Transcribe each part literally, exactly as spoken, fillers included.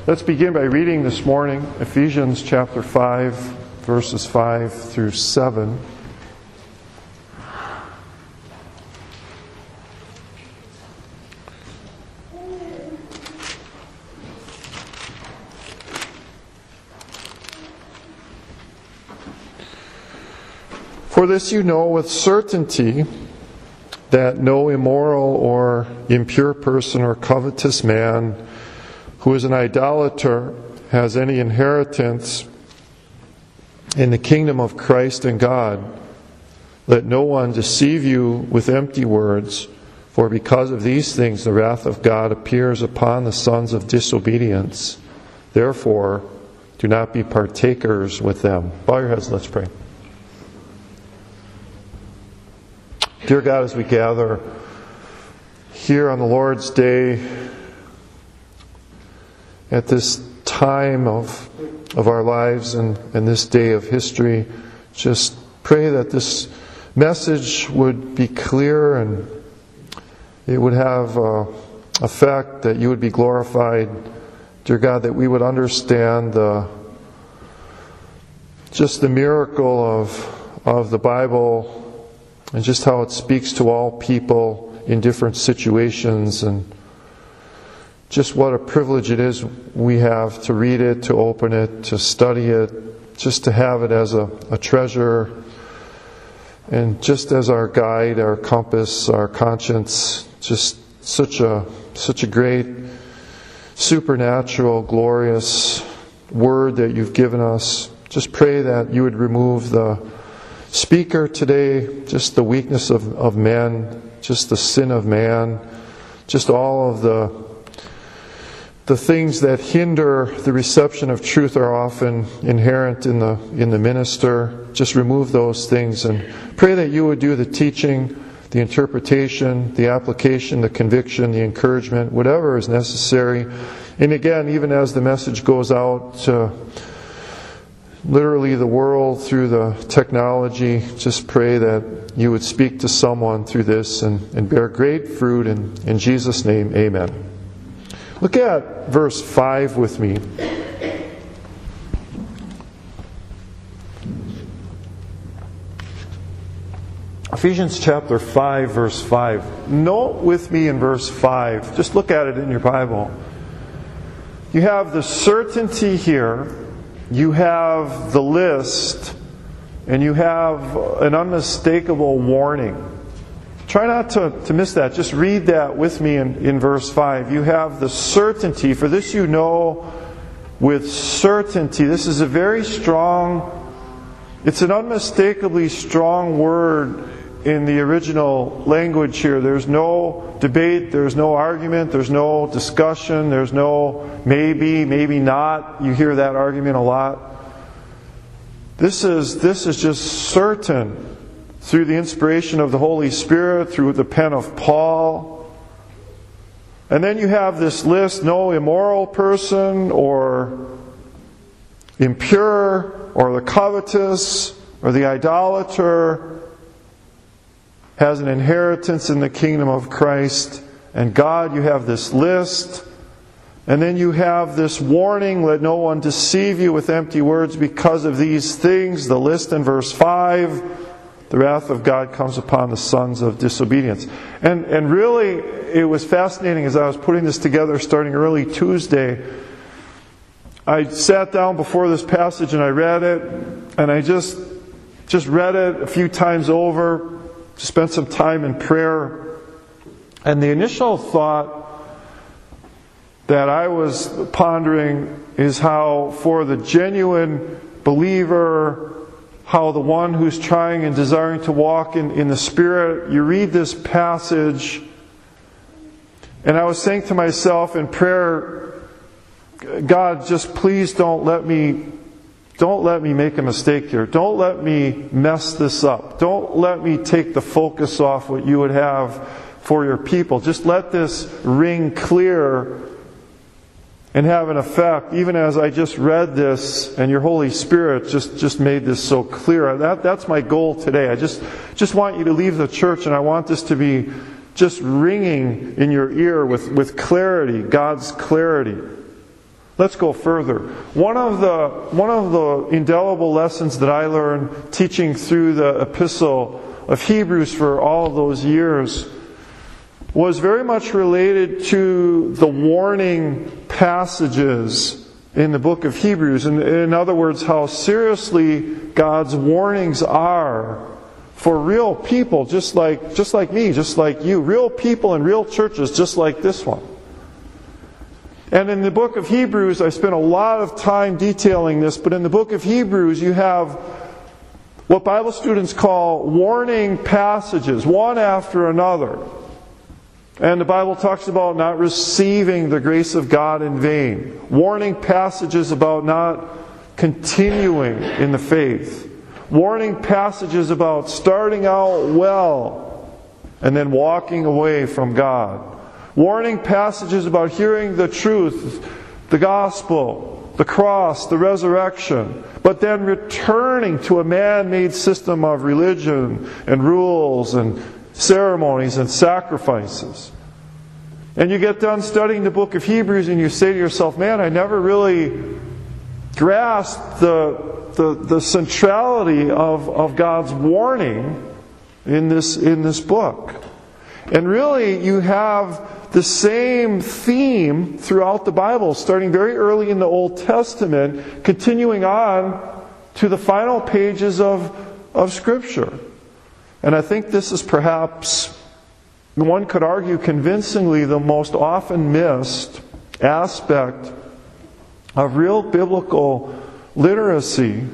Let's begin by reading this morning Ephesians chapter five, verses five through seven. For this you know with certainty, that no immoral or impure person or covetous man who is an idolater has any inheritance in the kingdom of Christ and God. Let no one deceive you with empty words, for because of these things the wrath of God appears upon the sons of disobedience. Therefore, do not be partakers with them. Bow your heads, let's pray. Dear God, as we gather here on the Lord's Day, at this time of of our lives and, and this day of history, just pray that this message would be clear and it would have uh, effect, that you would be glorified. Dear God, that we would understand the, just the miracle of of the Bible and just how it speaks to all people in different situations, and just what a privilege it is we have to read it, to open it, to study it, just to have it as a, a treasure, and just as our guide, our compass, our conscience. Just such a such a great, supernatural, glorious word that you've given us. Just pray that you would remove the speaker today, just the weakness of, of man, just the sin of man, just all of the the things that hinder the reception of truth are often inherent in the in the minister. Just remove those things and pray that you would do the teaching, the interpretation, the application, the conviction, the encouragement, whatever is necessary. And again, even as the message goes out to literally the world through the technology, just pray that you would speak to someone through this and, and bear great fruit. In, in Jesus' name, amen. Look at verse five with me. Ephesians chapter five, verse five. Note with me in verse five. Just look at it in your Bible. You have the certainty here. You have the list, and you have an unmistakable warning. Try not to, to miss that. Just read that with me in, in verse five. You have the certainty. For this you know with certainty. This is a very strong, it's an unmistakably strong word in the original language here. There's no debate, there's no argument, there's no discussion, there's no maybe, maybe not. You hear that argument a lot. This is this is just certain through the inspiration of the Holy Spirit, through the pen of Paul. And then you have this list: no immoral person, or impure, or the covetous, or the idolater has an inheritance in the kingdom of Christ and God. You have this list. And then you have this warning: let no one deceive you with empty words because of these things. The list in verse five. The wrath of God comes upon the sons of disobedience. And and really, it was fascinating as I was putting this together starting early Tuesday. I sat down before this passage and I read it. And I just, just read it a few times over. Spent some time in prayer. And the initial thought that I was pondering is how for the genuine believer, how the one who's trying and desiring to walk in, in the Spirit, you read this passage, and I was saying to myself in prayer, God, just please don't let me don't let me make a mistake here. Don't let me mess this up. Don't let me take the focus off what you would have for your people. Just let this ring clear and have an effect, even as I just read this and your Holy Spirit just, just made this so clear. That, that's my goal today. I just, just want you to leave the church, and I want this to be just ringing in your ear with, with clarity, God's clarity. Let's go further. One of the one of the indelible lessons that I learned teaching through the epistle of Hebrews for all of those years was very much related to the warning passages in the book of Hebrews. In, in other words, how seriously God's warnings are for real people, just like just like me, just like you, real people in real churches, just like this one. And in the book of Hebrews, I spent a lot of time detailing this, but in the book of Hebrews you have what Bible students call warning passages, one after another. And the Bible talks about not receiving the grace of God in vain. Warning passages about not continuing in the faith. Warning passages about starting out well and then walking away from God. Warning passages about hearing the truth, the gospel, the cross, the resurrection, but then returning to a man-made system of religion and rules and ceremonies and sacrifices. And you get done studying the book of Hebrews and you say to yourself, man, I never really grasped the, the, the centrality of, of God's warning in this, in this book. And really, you have the same theme throughout the Bible, starting very early in the Old Testament, continuing on to the final pages of, of Scripture. And I think this is perhaps, one could argue convincingly, the most often missed aspect of real biblical literacy.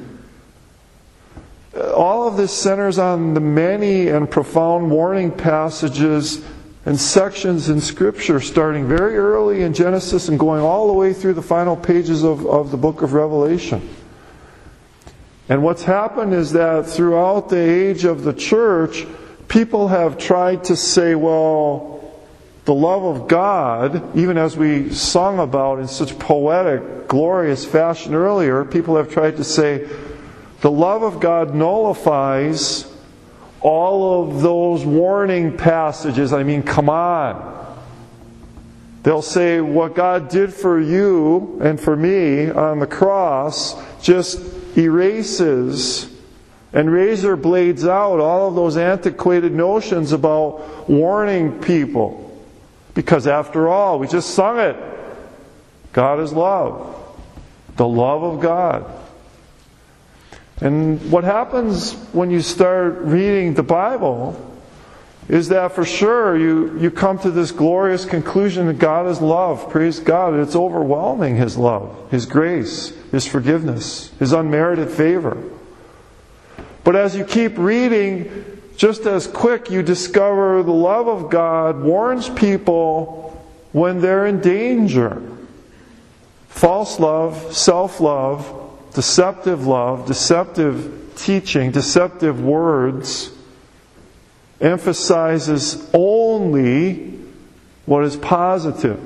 All of this centers on the many and profound warning passages and sections in Scripture, starting very early in Genesis and going all the way through the final pages of, of the book of Revelation. And what's happened is that throughout the age of the church, people have tried to say, well, the love of God, even as we sung about in such poetic, glorious fashion earlier, people have tried to say, the love of God nullifies all of those warning passages. I mean, come on. They'll say what God did for you and for me on the cross just erases and razor blades out all of those antiquated notions about warning people. Because after all, we just sung it. God is love. The love of God. And what happens when you start reading the Bible is that for sure you, you come to this glorious conclusion that God is love. Praise God. It's overwhelming, His love, His grace, His forgiveness, His unmerited favor. But as you keep reading, just as quick you discover the love of God warns people when they're in danger. False love, self-love, deceptive love, deceptive teaching, deceptive words emphasizes only what is positive.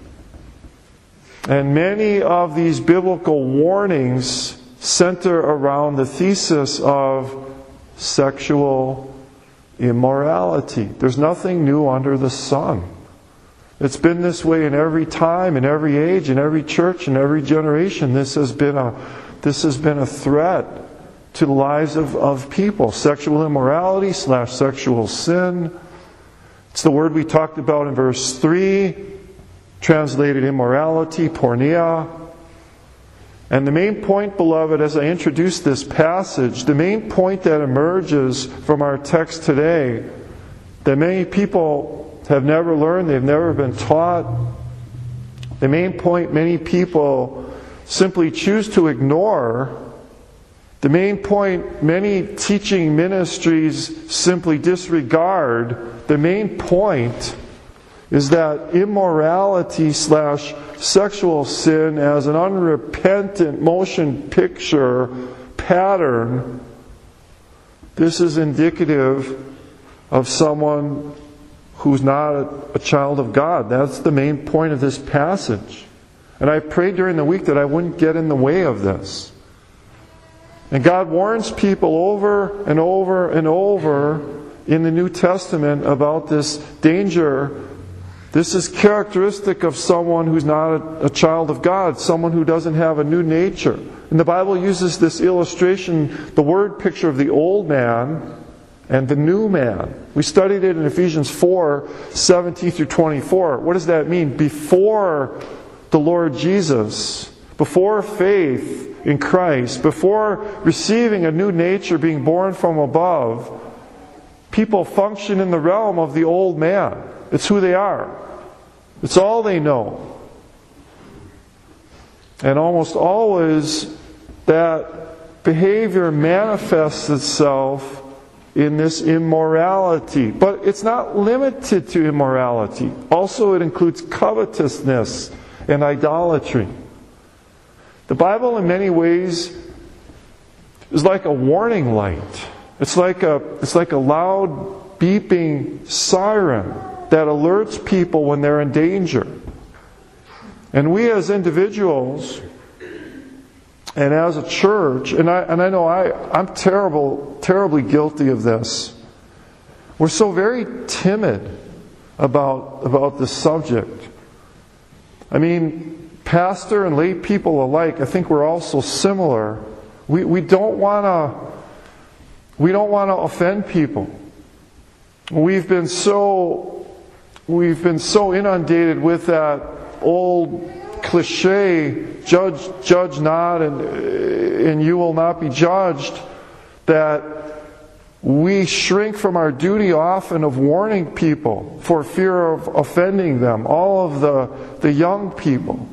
And many of these biblical warnings center around the thesis of sexual immorality. There's nothing new under the sun. It's been this way in every time, in every age, in every church, in every generation. This has been a This has been a threat to the lives of, of people. Sexual immorality slash sexual sin. It's the word we talked about in verse three, translated immorality, porneia. And the main point, beloved, as I introduce this passage, the main point that emerges from our text today, that many people have never learned, they've never been taught, the main point many people simply choose to ignore, the main point many teaching ministries simply disregard, the main point is that immorality slash sexual sin as an unrepentant motion picture pattern, this is indicative of someone who's not a child of God. That's the main point of this passage. And I prayed during the week that I wouldn't get in the way of this. And God warns people over and over and over in the New Testament about this danger This is characteristic of someone who's not a, a child of God, someone who doesn't have a new nature. And the Bible uses this illustration, the word picture of the old man and the new man. We studied it in Ephesians four, seventeen through twenty-four. What does that mean? Before the Lord Jesus, before faith in Christ, before receiving a new nature being born from above, people function in the realm of the old man. It's who they are. It's all they know. And almost always that behavior manifests itself in this immorality. But it's not limited to immorality. Also, it includes covetousness and idolatry. The Bible in many ways is like a warning light. It's like a, it's like a loud beeping siren that alerts people when they're in danger. And we as individuals and as a church, and I, and I know I, I'm terrible, terribly guilty of this. We're so very timid about, about this subject. I mean, pastor and lay people alike, I think we're all so similar. We, we don't want to we don't want to offend people. We've been so We've been so inundated with that old cliche, judge, judge not, and, and you will not be judged, that we shrink from our duty often of warning people for fear of offending them. All of the, the young people,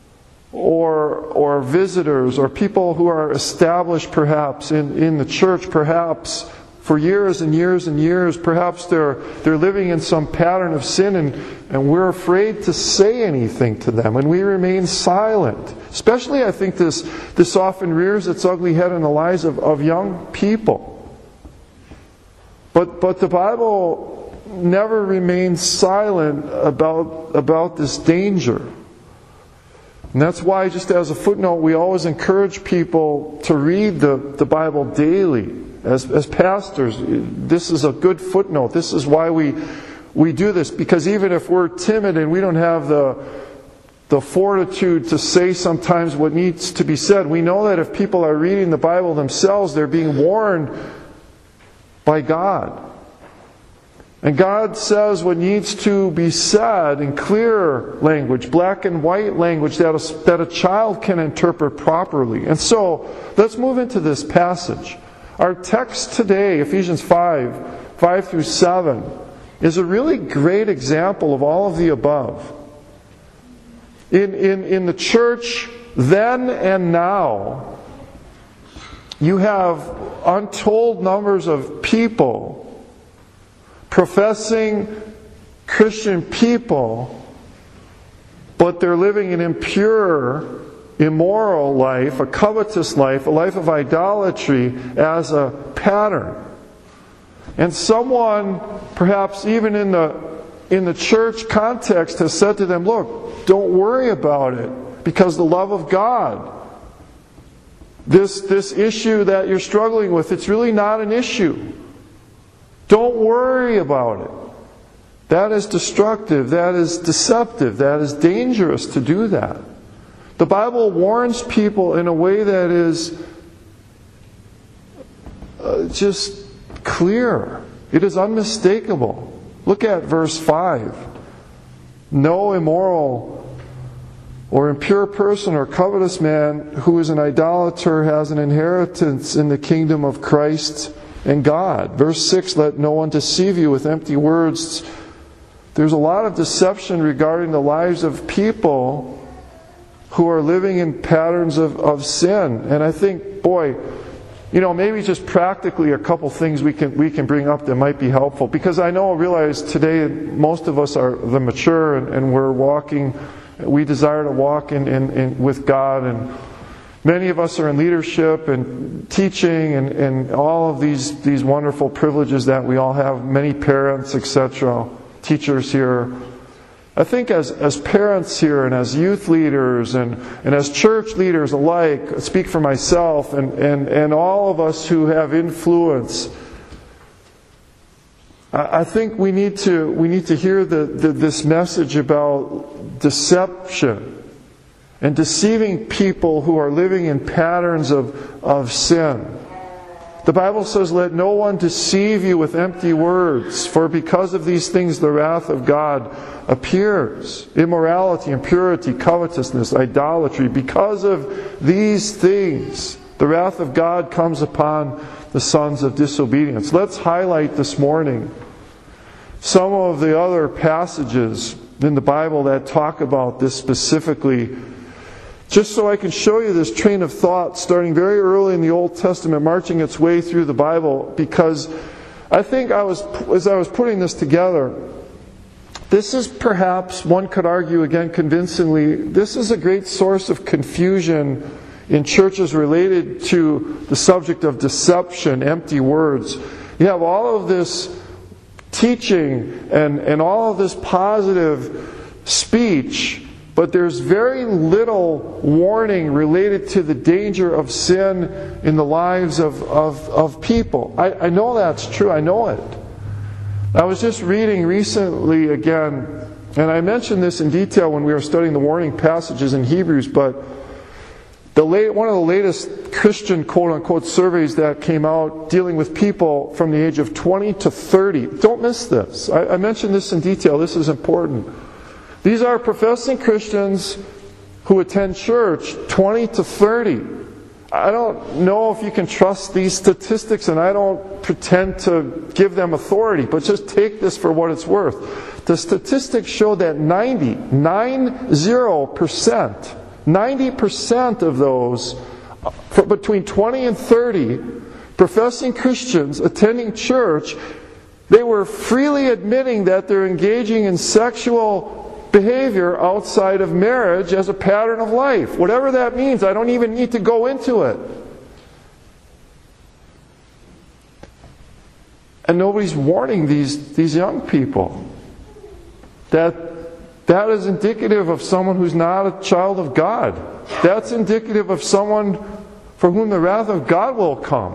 or, or visitors, or people who are established perhaps in, in the church, perhaps for years and years and years, perhaps they're they're living in some pattern of sin, and, and we're afraid to say anything to them, and we remain silent. Especially, I think this this often rears its ugly head in the lives of, of young people. But but the Bible never remains silent about about this danger. And that's why, just as a footnote, we always encourage people to read the, the Bible daily. As, as pastors, this is a good footnote. This is why we we do this. Because even if we're timid and we don't have the, the fortitude to say sometimes what needs to be said, we know that if people are reading the Bible themselves, they're being warned by God. And God says what needs to be said in clear language, black and white language that a, that a child can interpret properly. And so, let's move into this passage. Our text today, Ephesians five, five through seven, is a really great example of all of the above. In, in, in the church then and now, you have untold numbers of people, professing Christian people, but they're living an impure, immoral life, a covetous life, a life of idolatry as a pattern. And someone, perhaps even in the in the church context, has said to them, look, don't worry about it, because the love of God, this, this issue that you're struggling with, it's really not an issue. Don't worry about it. That is destructive, that is deceptive, that is dangerous to do that. The Bible warns people in a way that is uh, just clear. It is unmistakable. Look at verse five. No immoral or impure person or covetous man who is an idolater has an inheritance in the kingdom of Christ and God. Verse six, let no one deceive you with empty words. There's a lot of deception regarding the lives of people who are living in patterns of, of sin. And I think, boy, you know, maybe just practically a couple things we can we can bring up that might be helpful. Because I know, I realize today most of us are the mature, and, and we're walking, we desire to walk in, in, in with God, and many of us are in leadership and teaching and, and all of these, these wonderful privileges that we all have, many parents, et cetera, teachers here. I think as, as parents here and as youth leaders and, and as church leaders alike, I speak for myself and, and, and all of us who have influence, I think we need to we need to hear the, the, this message about deception and deceiving people who are living in patterns of, of sin. The Bible says, "Let no one deceive you with empty words, for because of these things the wrath of God appears." Immorality, impurity, covetousness, idolatry. Because of these things, the wrath of God comes upon the sons of disobedience. Let's highlight this morning some of the other passages in the Bible that talk about this specifically, just so I can show you this train of thought starting very early in the Old Testament, marching its way through the Bible, because I think I was, as I was putting this together, this is perhaps, one could argue again convincingly, this is a great source of confusion in churches related to the subject of deception, empty words. You have all of this teaching and, and all of this positive speech, but there's very little warning related to the danger of sin in the lives of, of, of people. I, I know that's true. I know it. I was just reading recently again, and I mentioned this in detail when we were studying the warning passages in Hebrews, but the late, one of the latest Christian quote-unquote surveys that came out dealing with people from the age of twenty to thirty. Don't miss this. I, I mentioned this in detail. This is important. These are professing Christians who attend church, twenty to thirty. I don't know if you can trust these statistics, and I don't pretend to give them authority, but just take this for what it's worth. The statistics show that ninety, nine zero percent, ninety percent of those between twenty and thirty professing Christians attending church, they were freely admitting that they're engaging in sexual behavior outside of marriage as a pattern of life. Whatever that means, I don't even need to go into it. And nobody's warning these, these young people that that is indicative of someone who's not a child of God. That's indicative of someone for whom the wrath of God will come.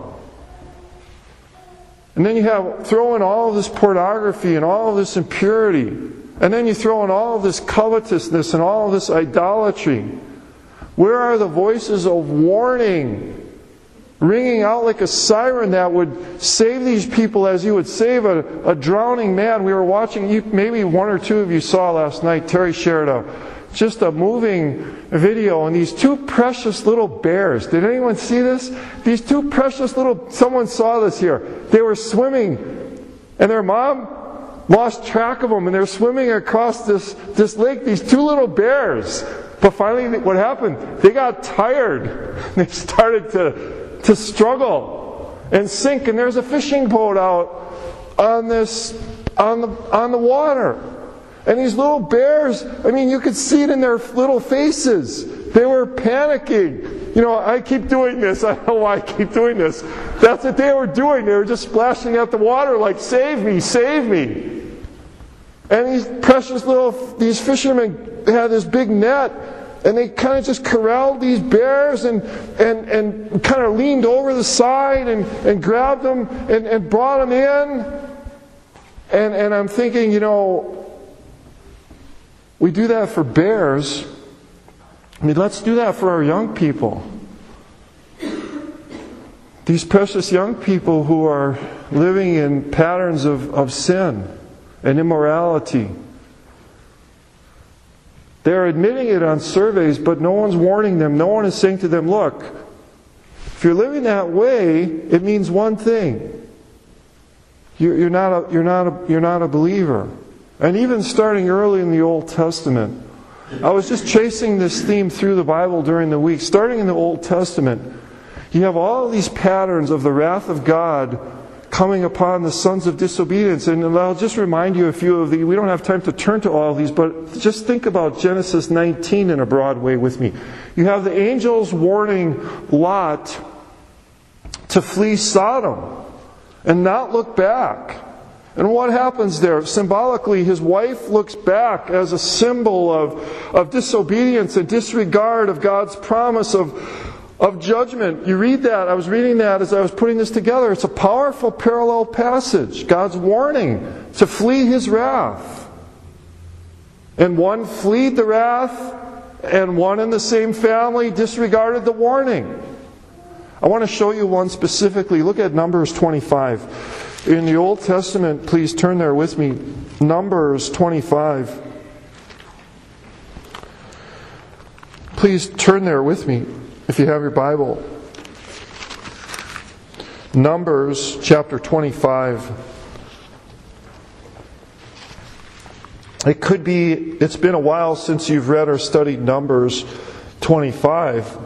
And then you have throw in all of this pornography and all of this impurity. And then you throw in all of this covetousness and all of this idolatry. Where are the voices of warning ringing out like a siren that would save these people as you would save a, a drowning man? We were watching, you, maybe one or two of you saw last night, Terry shared a, just a moving video, and these two precious little bears. Did anyone see this? These two precious little, someone saw this here. They were swimming, and their mom lost track of them, and they're swimming across this, this lake, these two little bears. But finally, what happened? They got tired. They started to, to struggle and sink, and there's a fishing boat out on this on the on the water. And these little bears, I mean, you could see it in their little faces. They were panicking. You know, I keep doing this. I don't know why I keep doing this. That's what they were doing. They were just splashing at the water like, save me, save me. And these precious little, these fishermen had this big net, and they kind of just corralled these bears and and, and kind of leaned over the side and, and grabbed them and, and brought them in. And, and I'm thinking, you know, we do that for bears. I mean, let's do that for our young people. These precious young people who are living in patterns of, of sin and immorality. They're admitting it on surveys, but no one's warning them. No one is saying to them, look, if you're living that way, it means one thing. You're, you're, not a, you're, not a, you're not a believer. And even starting early in the Old Testament, I was just chasing this theme through the Bible during the week. Starting in the Old Testament, you have all these patterns of the wrath of God coming upon the sons of disobedience. And I'll just remind you a few of these. We don't have time to turn to all of these, but just think about Genesis nineteen in a broad way with me. You have the angels warning Lot to flee Sodom and not look back. And what happens there? Symbolically, his wife looks back as a symbol of, of disobedience and disregard of God's promise of, of judgment. You read that. I was reading that as I was putting this together. It's a powerful parallel passage. God's warning to flee His wrath. And one fled the wrath, and one in the same family disregarded the warning. I want to show you one specifically. Look at Numbers twenty-five. In the Old Testament, please turn there with me. Numbers twenty-five. Please turn there with me if you have your Bible. Numbers chapter twenty-five. It could be, it's been a while since you've read or studied Numbers twenty-five.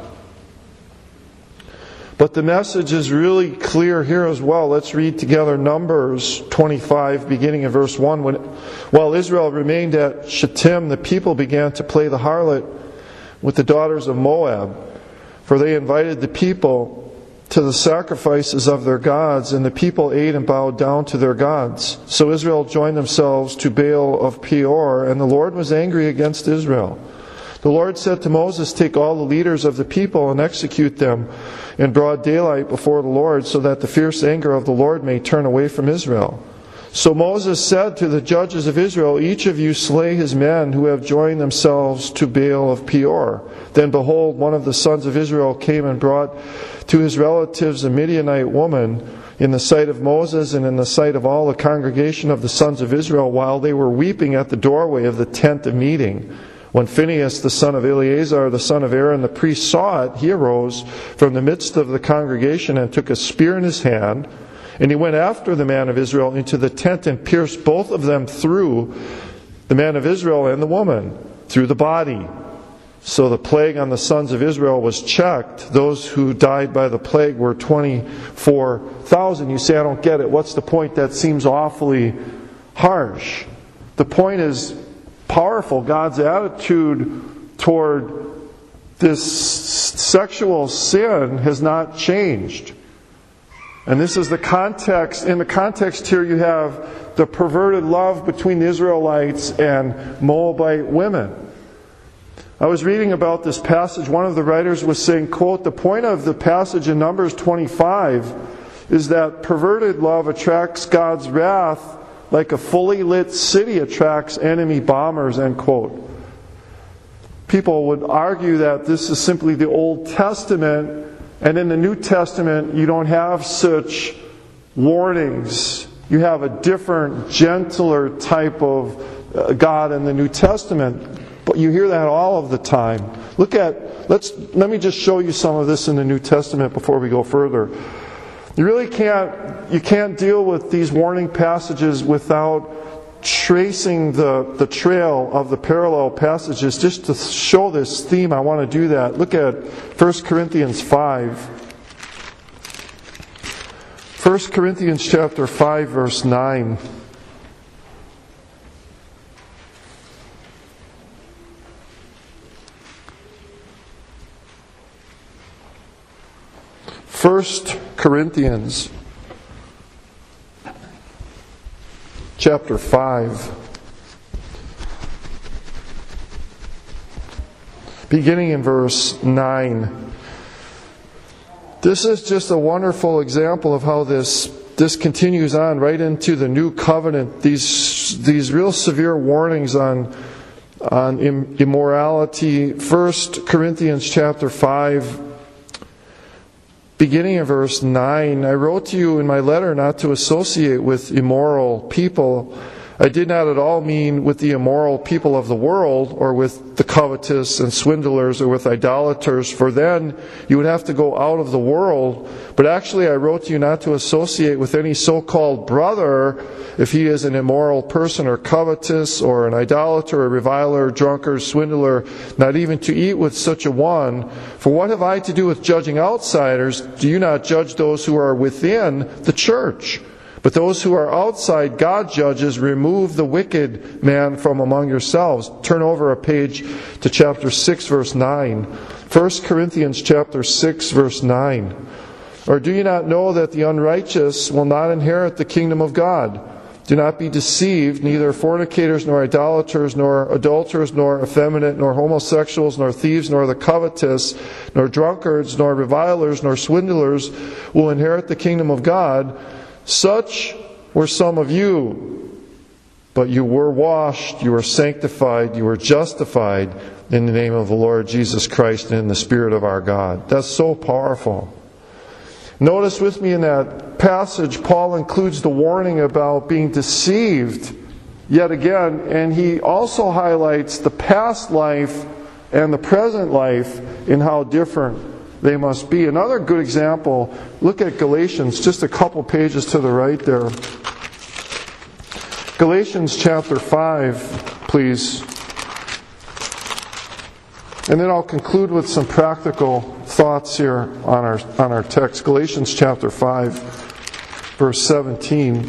But the message is really clear here as well. Let's read together Numbers twenty-five, beginning in verse one. When, while Israel remained at Shittim, the people began to play the harlot with the daughters of Moab, for they invited the people to the sacrifices of their gods, and the people ate and bowed down to their gods. So Israel joined themselves to Baal of Peor, and the Lord was angry against Israel. The Lord said to Moses, "Take all the leaders of the people and execute them in broad daylight before the Lord, so that the fierce anger of the Lord may turn away from Israel." So Moses said to the judges of Israel, "Each of you slay his men who have joined themselves to Baal of Peor." Then behold, one of the sons of Israel came and brought to his relatives a Midianite woman in the sight of Moses and in the sight of all the congregation of the sons of Israel, while they were weeping at the doorway of the tent of meeting. When Phinehas, the son of Eleazar, the son of Aaron, the priest, saw it, he arose from the midst of the congregation and took a spear in his hand, and he went after the man of Israel into the tent and pierced both of them through, the man of Israel and the woman, through the body. So the plague on the sons of Israel was checked. Those who died by the plague were twenty-four thousand. You say, "I don't get it. What's the point? That seems awfully harsh." The point is powerful. God's attitude toward this sexual sin has not changed. And this is the context. In the context here, you have the perverted love between the Israelites and Moabite women. I was reading about this passage. One of the writers was saying, quote, "The point of the passage in Numbers twenty-five is that perverted love attracts God's wrath like a fully lit city attracts enemy bombers," end quote. People would argue that this is simply the Old Testament, and in the New Testament you don't have such warnings. You have a different, gentler type of God in the New Testament. But you hear that all of the time. Look at, let's, let me just show you some of this in the New Testament before we go further. You really can't, you can't deal with these warning passages without tracing the, the trail of the parallel passages. Just to show this theme, I want to do that. Look at First Corinthians five. First Corinthians chapter five, verse nine. First Corinthians chapter five, beginning in verse nine. This is just a wonderful example of how this this continues on right into the new covenant. These these real severe warnings on on immorality. First Corinthians chapter five, beginning in verse nine. "I wrote to you in my letter not to associate with immoral people. I did not at all mean with the immoral people of the world, or with the covetous and swindlers, or with idolaters, for then you would have to go out of the world. But actually I wrote to you not to associate with any so-called brother if he is an immoral person, or covetous, or an idolater, a reviler, drunkard, swindler, not even to eat with such a one. For what have I to do with judging outsiders? Do you not judge those who are within the church? But those who are outside God judges. Remove the wicked man from among yourselves." Turn over a page to chapter six, verse nine. First Corinthians chapter six, verse nine. "Or do you not know that the unrighteous will not inherit the kingdom of God? Do not be deceived, neither fornicators, nor idolaters, nor adulterers, nor effeminate, nor homosexuals, nor thieves, nor the covetous, nor drunkards, nor revilers, nor swindlers will inherit the kingdom of God. Such were some of you, but you were washed, you were sanctified, you were justified in the name of the Lord Jesus Christ and in the Spirit of our God. That's so powerful. Notice with me in that passage, Paul includes the warning about being deceived yet again, and he also highlights the past life and the present life in how different they must be. Another good example, look at Galatians, just a couple pages to the right there. Galatians chapter five, please. And then I'll conclude with some practical thoughts here on our on our text. Galatians chapter five, verse seventeen.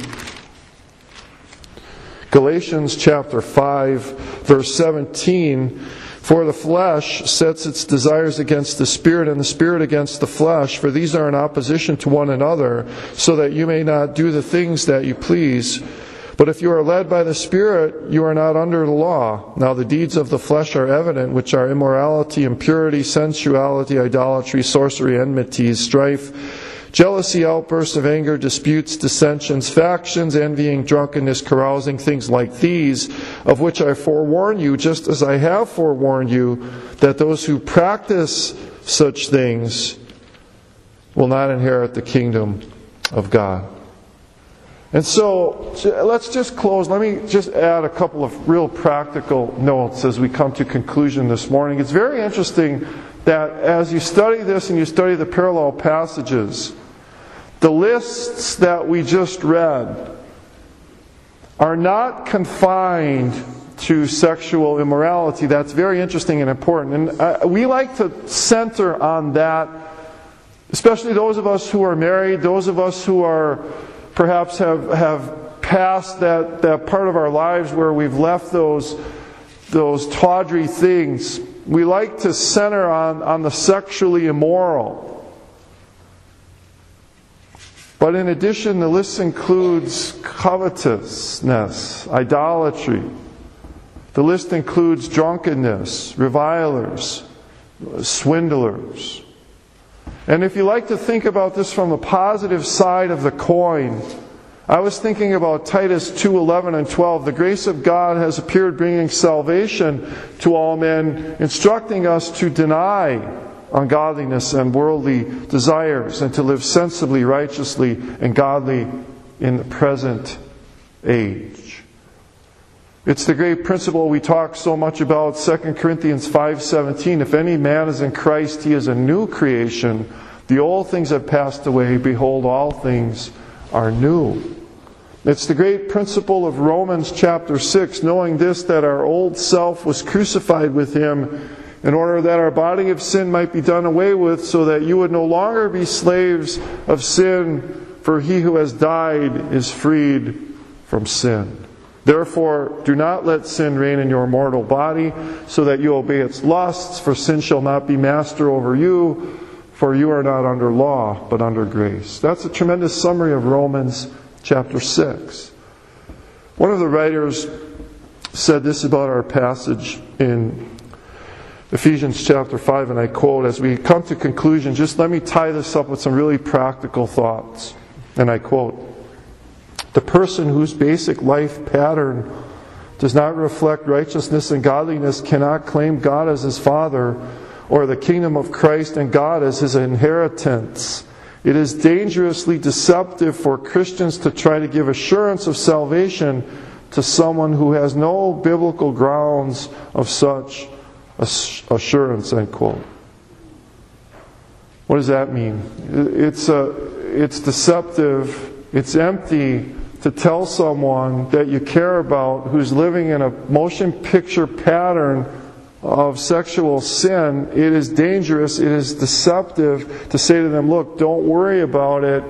Galatians chapter five, verse seventeen. For the flesh sets its desires against the Spirit, and the Spirit against the flesh, for these are in opposition to one another, so that you may not do the things that you please. But if you are led by the Spirit, you are not under the law. Now the deeds of the flesh are evident, which are immorality, impurity, sensuality, idolatry, sorcery, enmities, strife, jealousy, outbursts of anger, disputes, dissensions, factions, envying, drunkenness, carousing, things like these, of which I forewarn you, just as I have forewarned you, that those who practice such things will not inherit the kingdom of God. And so, let's just close. Let me just add a couple of real practical notes as we come to conclusion this morning. It's very interesting that as you study this and you study the parallel passages, the lists that we just read are not confined to sexual immorality. That's very interesting and important. And uh, we like to center on that, especially those of us who are married, those of us who are perhaps have have passed that, that part of our lives where we've left those those tawdry things. We like to center on, on the sexually immoral. But in addition, the list includes covetousness, idolatry. The list includes drunkenness, revilers, swindlers. And if you like to think about this from the positive side of the coin, I was thinking about Titus two eleven and twelve. The grace of God has appeared, bringing salvation to all men, instructing us to deny ungodliness and worldly desires, and to live sensibly, righteously, and godly in the present age. It's the great principle we talk so much about, Second Corinthians five seventeen. If any man is in Christ, he is a new creation. The old things have passed away. Behold, all things are new. It's the great principle of Romans chapter six, knowing this, that our old self was crucified with Him, in order that our body of sin might be done away with, so that you would no longer be slaves of sin, for he who has died is freed from sin. Therefore, do not let sin reign in your mortal body, so that you obey its lusts, for sin shall not be master over you, for you are not under law, but under grace. That's a tremendous summary of Romans chapter six. One of the writers said this about our passage in Ephesians chapter five, and I quote, as we come to conclusion, just let me tie this up with some really practical thoughts. And I quote, the person whose basic life pattern does not reflect righteousness and godliness cannot claim God as his Father, or the kingdom of Christ and God as his inheritance. It is dangerously deceptive for Christians to try to give assurance of salvation to someone who has no biblical grounds of such assurance, end quote. What does that mean? It's a, it's deceptive, it's empty to tell someone that you care about who's living in a motion picture pattern of sexual sin. It is dangerous, it is deceptive to say to them, look, don't worry about it.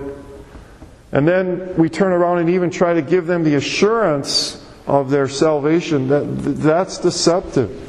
And then we turn around and even try to give them the assurance of their salvation. That that's deceptive.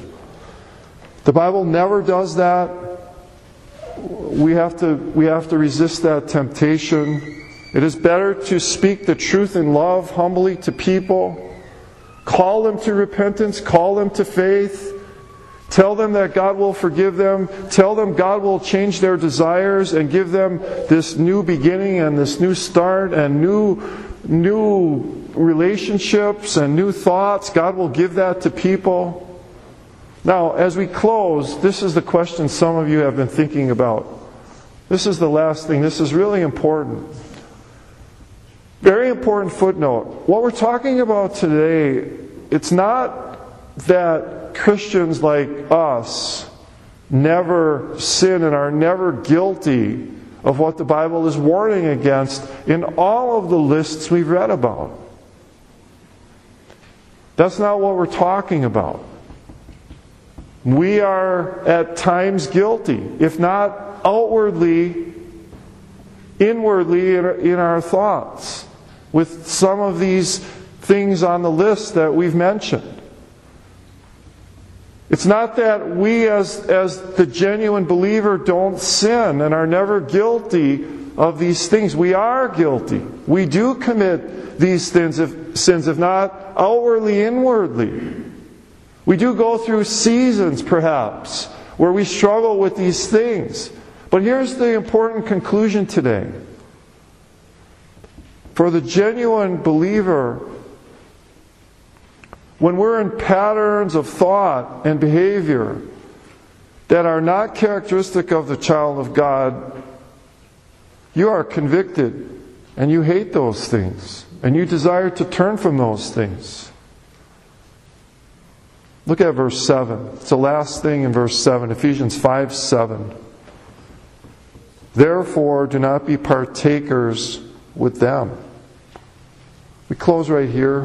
The Bible never does that. We have to we have to resist that temptation. It is better to speak the truth in love humbly to people, call them to repentance, call them to faith, tell them that God will forgive them, tell them God will change their desires and give them this new beginning and this new start and new, new relationships and new thoughts. God will give that to people. Now, as we close, this is the question some of you have been thinking about. This is the last thing. This is really important. Very important footnote. What we're talking about today, it's not that Christians like us never sin and are never guilty of what the Bible is warning against in all of the lists we've read about. That's not what we're talking about. We are at times guilty, if not outwardly, inwardly in our, in our thoughts, with some of these things on the list that we've mentioned. It's not that we as, as the genuine believer don't sin and are never guilty of these things. We are guilty. We do commit these sins, if, sins, if not outwardly, inwardly. We do go through seasons, perhaps, where we struggle with these things. But here's the important conclusion today. For the genuine believer, when we're in patterns of thought and behavior that are not characteristic of the child of God, you are convicted and you hate those things and you desire to turn from those things. Look at verse seven. It's the last thing in verse seven, Ephesians five seven. Therefore, do not be partakers with them. We close right here.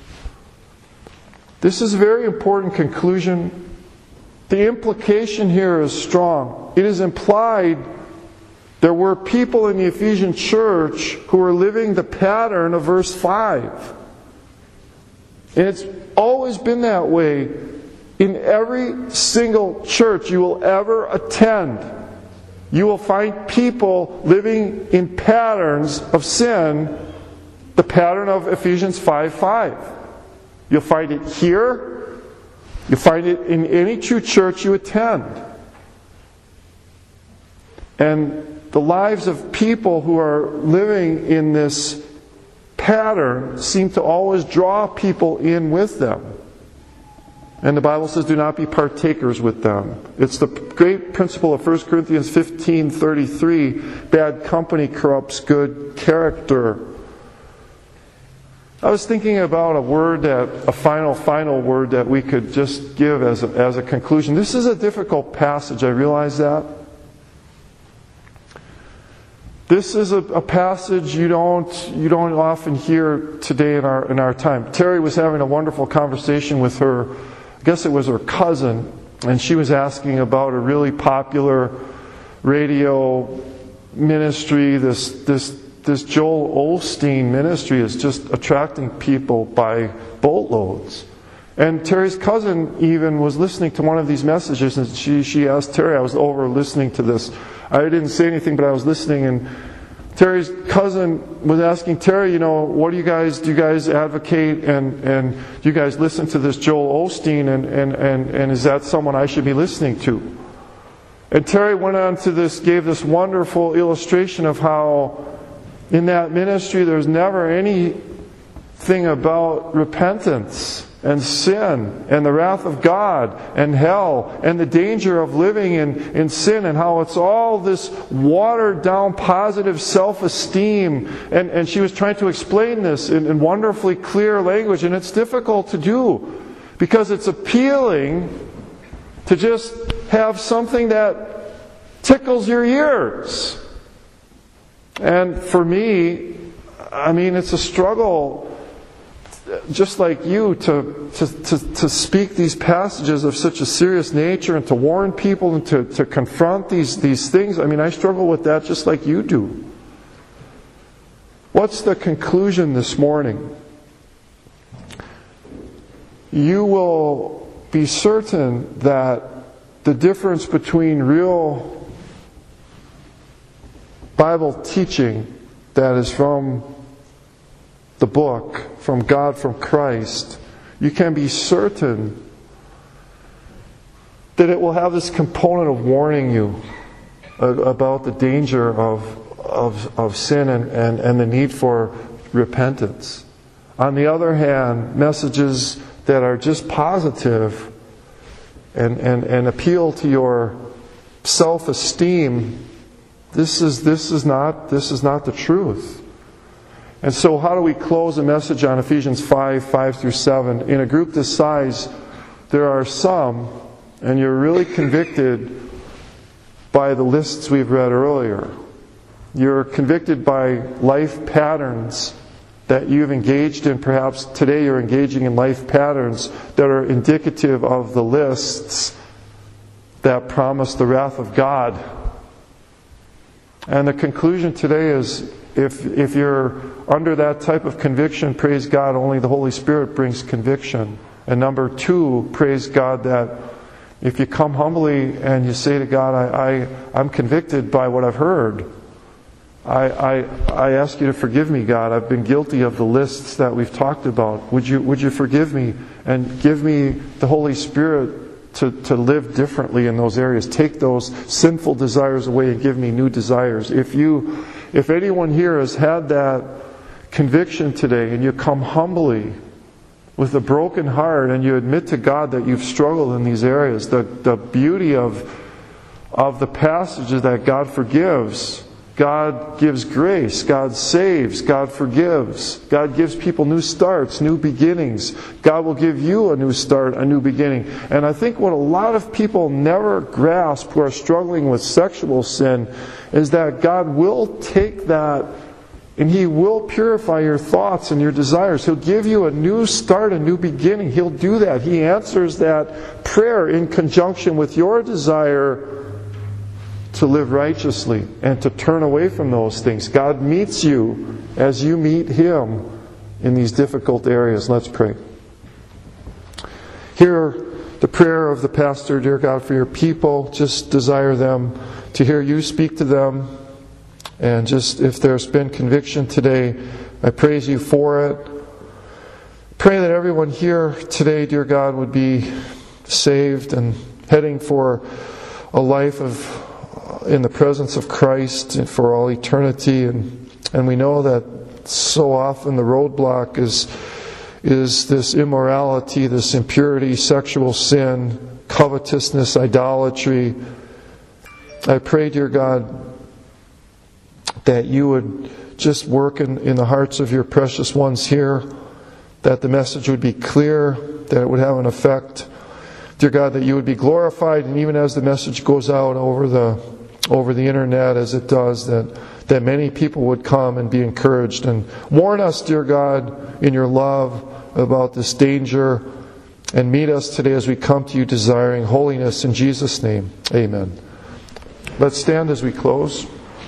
This is a very important conclusion. The implication here is strong. It is implied there were people in the Ephesian church who were living the pattern of verse five. And it's always been that way in every single church you will ever attend. You will find people living in patterns of sin, the pattern of Ephesians five five. You'll find it here. You'll find it in any true church you attend. And the lives of people who are living in this pattern seem to always draw people in with them. And the Bible says, do not be partakers with them. It's the great principle of First Corinthians fifteen thirty-three. Bad company corrupts good character. I was thinking about a word that, a final, final word that we could just give as a, as a conclusion. This is a difficult passage, I realize that. This is a, a passage you don't you don't often hear today in our in our time. Terry was having a wonderful conversation with her, I guess it was her cousin, and she was asking about a really popular radio ministry. This this this Joel Osteen ministry is just attracting people by boatloads. And Terry's cousin even was listening to one of these messages, and she she asked Terry, I was over listening to this. I didn't say anything, but I was listening, and Terry's cousin was asking Terry, you know, what do you guys, do you guys advocate and, and do you guys listen to this Joel Osteen, and, and, and, and is that someone I should be listening to? And Terry went on to this, gave this wonderful illustration of how in that ministry there's never anything about repentance and sin and the wrath of God and hell and the danger of living in, in sin, and how it's all this watered down positive self-esteem. And, and she was trying to explain this in, in wonderfully clear language, and it's difficult to do because it's appealing to just have something that tickles your ears. And for me, I mean, it's a struggle, just like you, to, to, to, to speak these passages of such a serious nature and to warn people and to, to confront these, these things. I mean, I struggle with that just like you do. What's the conclusion this morning? You will be certain that the difference between real Bible teaching that is from the book, from God, from Christ, you can be certain that it will have this component of warning you about the danger of, of, of sin and, and, and the need for repentance. On the other hand, messages that are just positive and, and, and appeal to your self-esteem, this is this is not this is not the truth. And so how do we close a message on Ephesians five, five through seven? In a group this size, there are some, and you're really convicted by the lists we've read earlier. You're convicted by life patterns that you've engaged in. Perhaps today you're engaging in life patterns that are indicative of the lists that promise the wrath of God. And the conclusion today is, if if you're under that type of conviction, praise God, only the Holy Spirit brings conviction. And number two, praise God that if you come humbly and you say to God, I, I, I'm convicted by what I've heard. I, I, I ask you to forgive me, God. I've been guilty of the lists that we've talked about. Would you, would you forgive me and give me the Holy Spirit to, to live differently in those areas? Take those sinful desires away and give me new desires. If you, if anyone here has had that conviction today and you come humbly with a broken heart and you admit to God that you've struggled in these areas, the, the beauty of, of the passages that God forgives. God gives grace. God saves. God forgives. God gives people new starts, new beginnings. God will give you a new start, a new beginning. And I think what a lot of people never grasp who are struggling with sexual sin is that God will take that and He will purify your thoughts and your desires. He'll give you a new start, a new beginning. He'll do that. He answers that prayer in conjunction with your desire to live righteously and to turn away from those things. God meets you as you meet Him in these difficult areas. Let's pray. Hear the prayer of the pastor, dear God, for your people. Just desire them to hear you speak to them. And just if there's been conviction today, I praise you for it. Pray that everyone here today, dear God, would be saved and heading for a life of in the presence of Christ and for all eternity. And and we know that so often the roadblock is is this immorality, this impurity, sexual sin, covetousness, idolatry. I pray, dear God, that you would just work in, in the hearts of your precious ones here, that the message would be clear, that it would have an effect. Dear God, that you would be glorified, and even as the message goes out over the over the internet as it does, that, that many people would come and be encouraged. And warn us, dear God, in your love about this danger, and meet us today as we come to you desiring holiness in Jesus' name. Amen. Let's stand as we close.